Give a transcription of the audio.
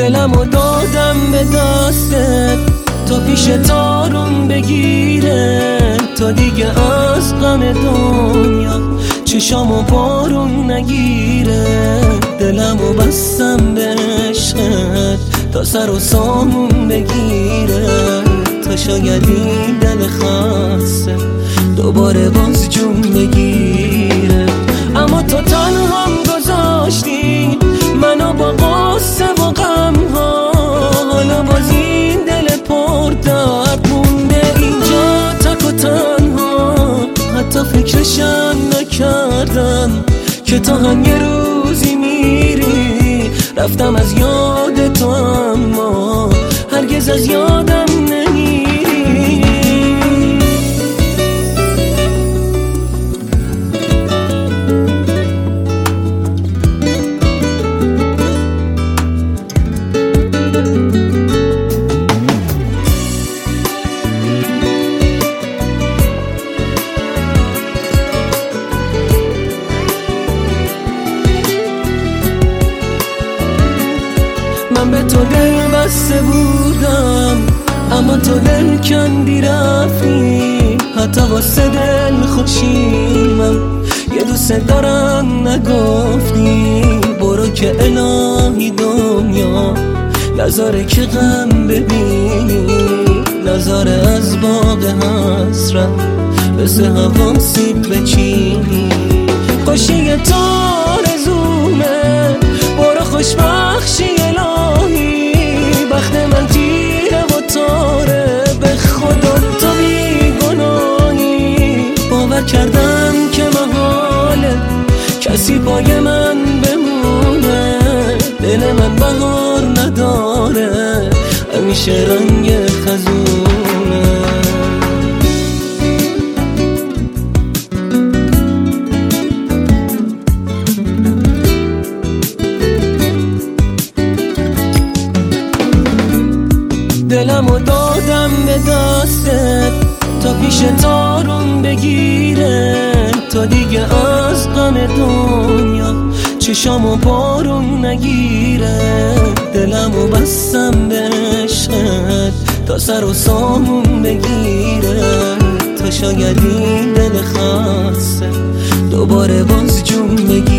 دلمو دادم به دستت تا پیش تارون بگیره، تا دیگه از غم دنیا چشامو بارون نگیره. دلمو بستم به عشقت تا سر و سامون بگیره، تا شاید این دل خسته دوباره باز جون بگیره. اما تو تنهام گذاشتی منو با قصه و غم ها، حالا باز این دل پر درد مونده اینجا تک و تنها. حتی فکرشم نکردم که تا هم یه روزی میری، رفتم از یاد تو اما هرگز از یادم نمیری. من به تو دل بسته بودم اما تو دل کندی رفتی، حتی واسه دل خوشیمم یه دوست دارم نگفتی. برو که الهی دنیا نذاره که غم ببینی، نذاره از باغ حسرت مثل هوا سیب بچینی. خوشی تو آرزومه، برو خوشبخشی الهی، بخت من تیره و تاره، به خدا تو بیگناهی. باور کردم که محاله کسی پای من بمونه، دل من بهار نداره همیشه رنگ خزونه. دلمو دادم به دستت تا پیش تارون بگیره، تا دیگه از غم دنیا چشامو بارون نگیره. دلمو بستم به عشقت تا سر و سامون بگیره، تا شاید این دل خسته دوباره باز جون بگیره.